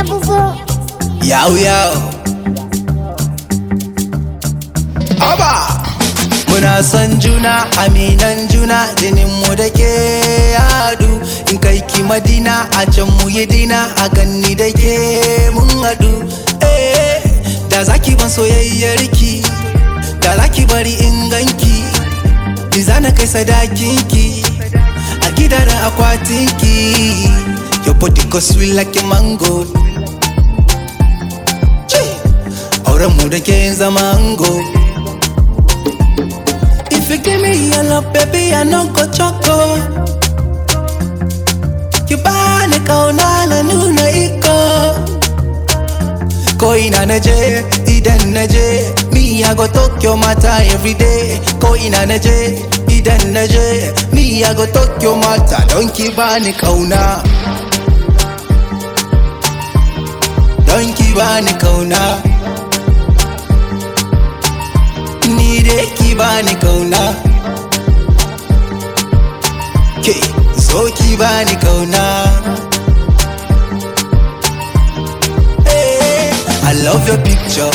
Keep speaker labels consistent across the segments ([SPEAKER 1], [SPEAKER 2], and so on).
[SPEAKER 1] Yau yau Aba muna son juna, aminan juna, jinin mu da ke yadu. In kai ki Madina, a can mu yi dina, a ganni da ke mun hadu. Da zaki ban soyayyar ki, da zaki bari in ganki, ki zana kai sadakin ki, a gida da akwatin ki. Your body go sweet like a mango. Auren mu da ke zama ango. If you give me your love, baby, I no go choco. Ki bani kauna na nuna iko. Ko ina naje, idan naje, me I go Tokyo mata everyday. Ko ina naje, idan naje, me I go Tokyo mata. Don ki bani kauna, don ki bani kauna. Ni dai ki bani kauna, ke so ki bani kauna. Hey, I love your picture.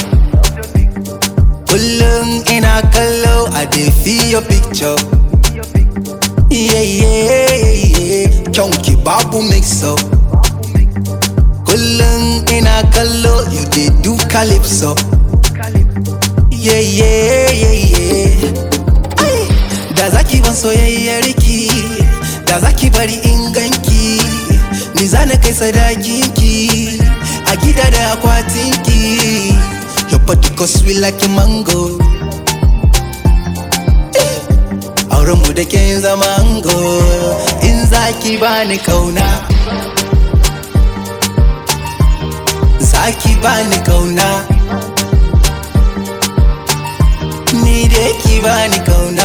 [SPEAKER 1] Kullum ina kallo, I dey feel your picture. Yeah, yeah, yeah. Kyauki babu mix up. Kullum ina kallo, you dey do calypso. Yeah, yeah, yeah, yeah. Ay, da zaki ban soyayyar ki, da zaki bari in ganki, ni zana kai sadakin ki, a gida da akwatin ki. Your body go sweet like a mango. Auren mu da ke zama ango. In zaki bani kauna, zaki bani kauna. Ni dai ki bani kauna,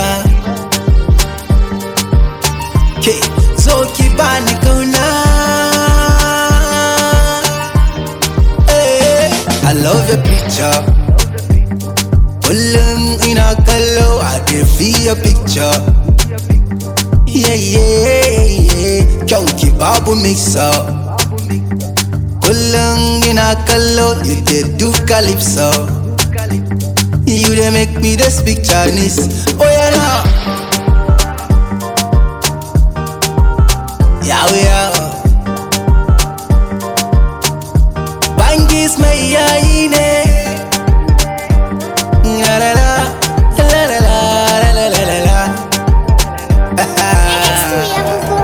[SPEAKER 1] ke zo ki bani kauna. Hey, I love your picture. Kullum ina kallo, I dey feel your picture. Yeah, yeah, yeah. Kyauki babu mix up. Kullum ina kallo, you dey do calypso. You dey make me dey speak Chinese. Oh yeah now. Yao yao. Bangis mai yayi ne. La la la la la la la la la la.